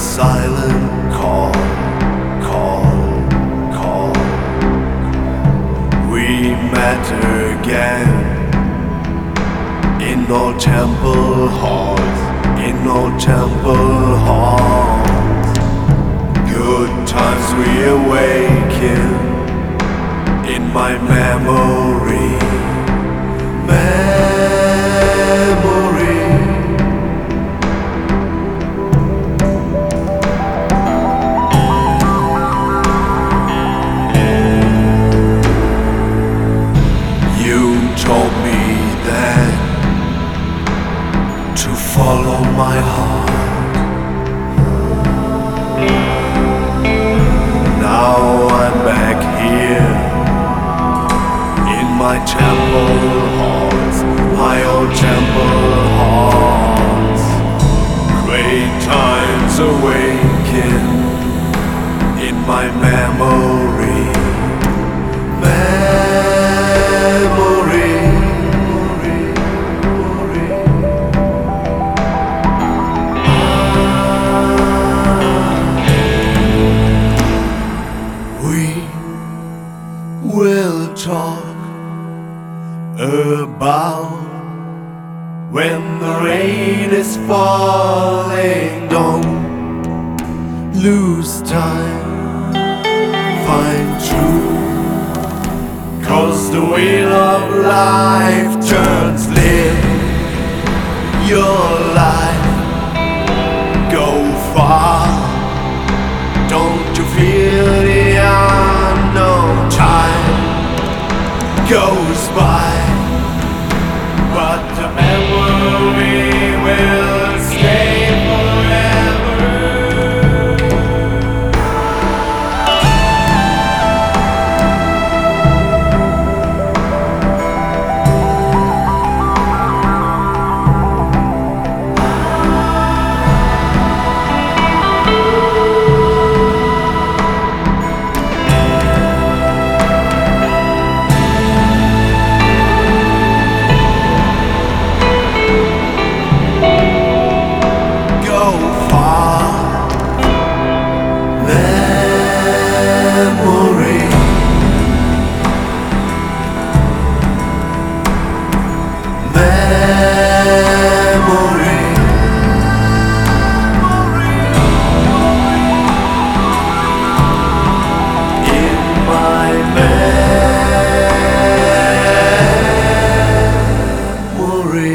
silent call, call, call. We met again in old temple halls, in old temple halls. Good times we awaken in my memory, memory. You told me then to follow my heart. Now I'm back here in my temple halls, my old temple halls. Great times awaken in my memory, memory. We will talk about when the rain is falling. Don't lose time, find truth, 'cause the wheel of life turns. Live your life, go far. Don't you feel the unknown? Time goes by, but the memory will stay forever. Memory.